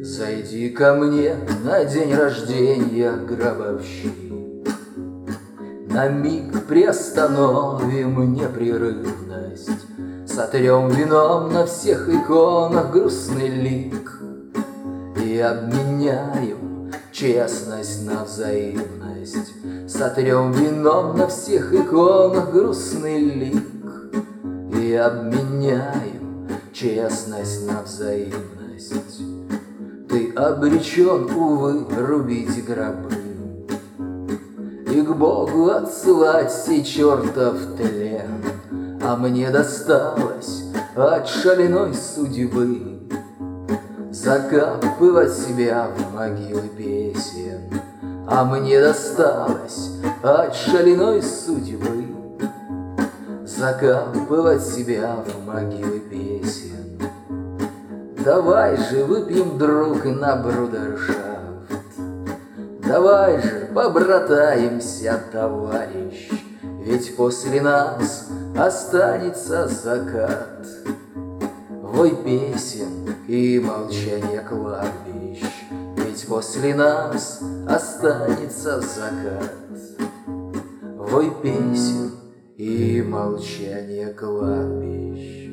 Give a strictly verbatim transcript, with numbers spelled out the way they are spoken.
Зайди ко мне на день рождения, гробовщик. На миг приостановим непрерывность, сотрем вином на всех иконах грустный лик и обменяем честность на взаимность. Сотрем вином на всех иконах грустный лик и обменяем честность на взаимность. Ты обречен, увы, рубить гробы и к Богу отсылать сей чертов тлен, а мне досталось от шаленой судьбы закапывать себя в могилы песен, а мне досталось от шаленой судьбы закапывать себя в могилы песен. Давай же выпьем, друг, на брудершафт, давай же побратаемся, товарищ, ведь после нас останется закат, вой песен и молчание кладбищ. Ведь после нас останется закат, вой песен и молчание кладбищ.